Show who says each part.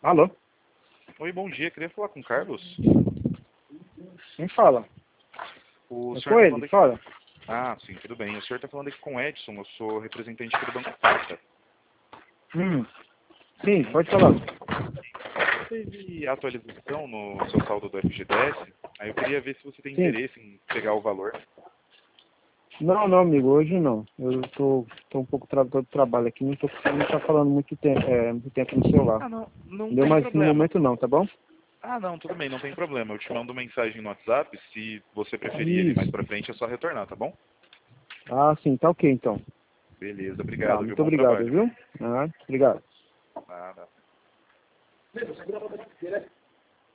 Speaker 1: Alô?
Speaker 2: Oi, bom dia. Queria falar com o Carlos.
Speaker 1: Quem fala?
Speaker 2: O
Speaker 1: É
Speaker 2: senhor
Speaker 1: com
Speaker 2: tá
Speaker 1: ele,
Speaker 2: falando aqui...
Speaker 1: fala.
Speaker 2: Ah, sim, tudo bem. O senhor está falando aqui com o Edson. Eu sou representante aqui do Banco Prata.
Speaker 1: Sim, pode falar.
Speaker 2: Teve atualização no seu saldo do FGTS. Aí eu queria ver se você tem
Speaker 1: Sim.
Speaker 2: interesse em pegar o valor.
Speaker 1: Não, não, amigo, hoje não. Eu tô um pouco todo trabalho aqui, não tô conseguindo estar falando muito tempo no celular.
Speaker 2: Ah, não, não
Speaker 1: Entendeu?
Speaker 2: tem
Speaker 1: Mas no
Speaker 2: problema.
Speaker 1: momento não, tá bom?
Speaker 2: Ah, não, tudo bem, não tem problema. Eu te mando mensagem no WhatsApp. Se você preferir ele mais
Speaker 1: Isso.
Speaker 2: pra frente, é só retornar, tá bom?
Speaker 1: Ah, sim, tá ok então.
Speaker 2: Beleza,
Speaker 1: Tá,
Speaker 2: obrigado, viu?
Speaker 1: muito
Speaker 2: Bom
Speaker 1: obrigado,
Speaker 2: trabalho.
Speaker 1: viu? Obrigado.
Speaker 2: Nada.